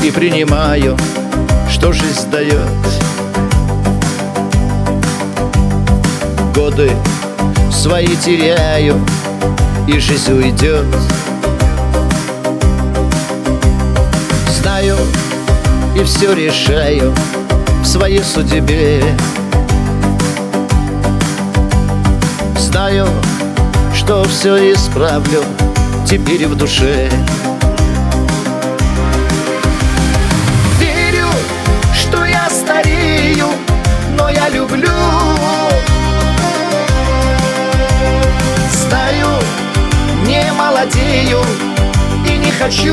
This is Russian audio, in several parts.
и принимаю, что жизнь дает. Годы свои теряю, и жизнь уйдет. Знаю и все решаю в своей судьбе. Знаю, что все исправлю теперь в душе. Верю, что я старею, но я люблю. Знаю, не молодею и не хочу.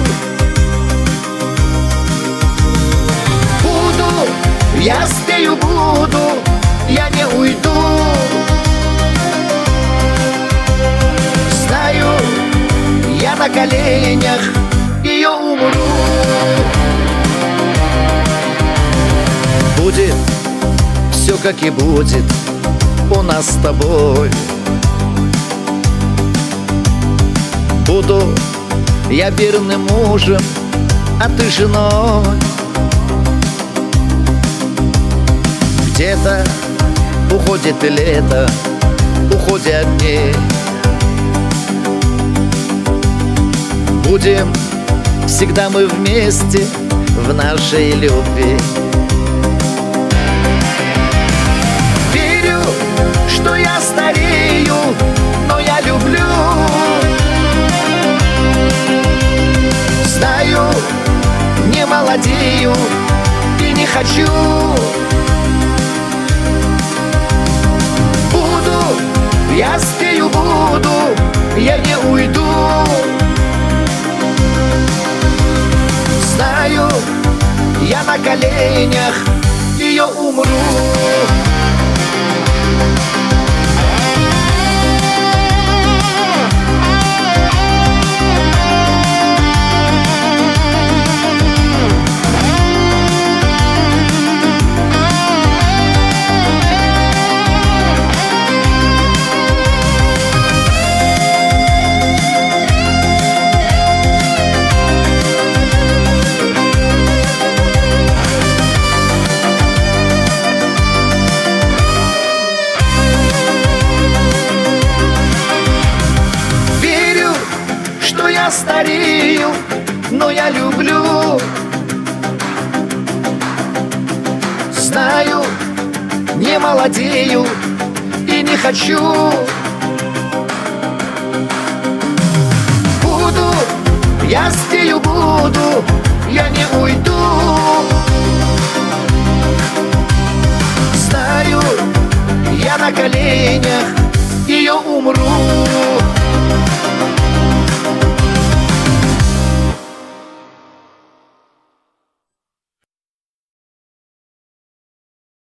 Я с нею буду, я не уйду. Знаю, я на коленях ее умру. Будет все, как и будет у нас с тобой. Буду я верным мужем, а ты женой. Где-то уходит лето, уходят дни. Будем всегда мы вместе в нашей любви. Верю, что я старею, но я люблю. Знаю, не молодею и не хочу. Я с нею буду, я не уйду. Знаю, я на коленях ее умру. Я старею, но я люблю. Знаю, не молодею и не хочу. Буду, я с нею буду, я не уйду. Знаю, я на коленях ее умру.